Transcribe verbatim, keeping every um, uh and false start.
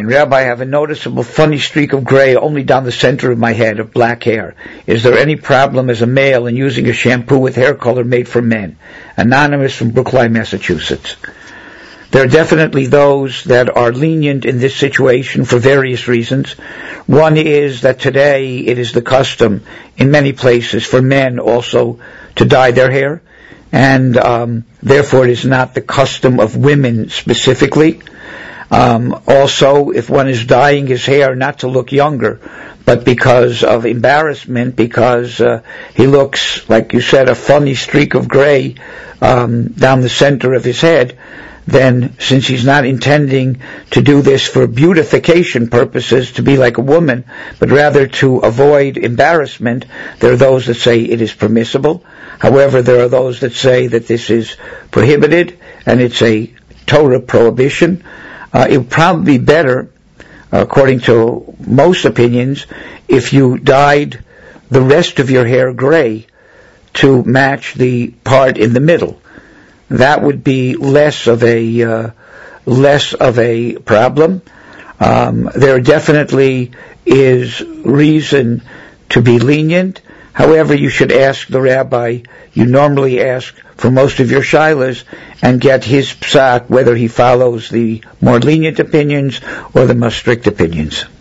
Rabbi, I have a noticeable funny streak of gray only down the center of my head of black hair. Is there any problem as a male in using a shampoo with hair color made for men? Anonymous from Brookline, Massachusetts. There are definitely those that are lenient in this situation for various reasons. One is that today it is the custom in many places for men also to dye their hair, and um, therefore it is not the custom of women specifically. Um, also, if one is dyeing his hair not to look younger, but because of embarrassment, because uh, he looks, like you said, a funny streak of gray um, down the center of his head, then since he's not intending to do this for beautification purposes, to be like a woman, but rather to avoid embarrassment, there are those that say it is permissible. However, there are those that say that this is prohibited and it's a Torah prohibition. Uh, it would probably be better, according to most opinions, if you dyed the rest of your hair gray to match the part in the middle. That would be less of a uh, less of a problem. Um, there definitely is reason to be lenient. However, you should ask the rabbi. You normally ask for most of your shilas and get his psak, whether he follows the more lenient opinions or the more strict opinions.